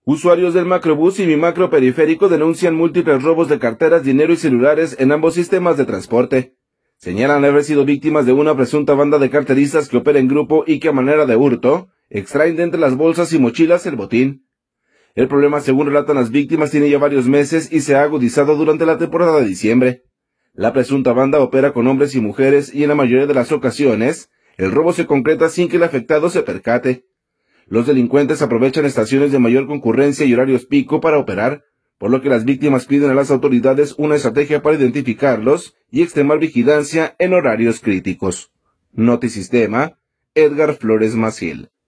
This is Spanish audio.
Usuarios del Macrobús y Mi Macro Periférico denuncian múltiples robos de carteras, dinero y celulares en ambos sistemas de transporte. Señalan haber sido víctimas de una presunta banda de carteristas que opera en grupo y que a manera de hurto extraen de entre las bolsas y mochilas el botín. El problema, según relatan las víctimas, tiene ya varios meses y se ha agudizado durante la temporada de diciembre. La presunta banda opera con hombres y mujeres y en la mayoría de las ocasiones el robo se concreta sin que el afectado se percate. Los delincuentes aprovechan estaciones de mayor concurrencia y horarios pico para operar, por lo que las víctimas piden a las autoridades una estrategia para identificarlos y extremar vigilancia en horarios críticos. Notisistema, Edgar Flores Maciel.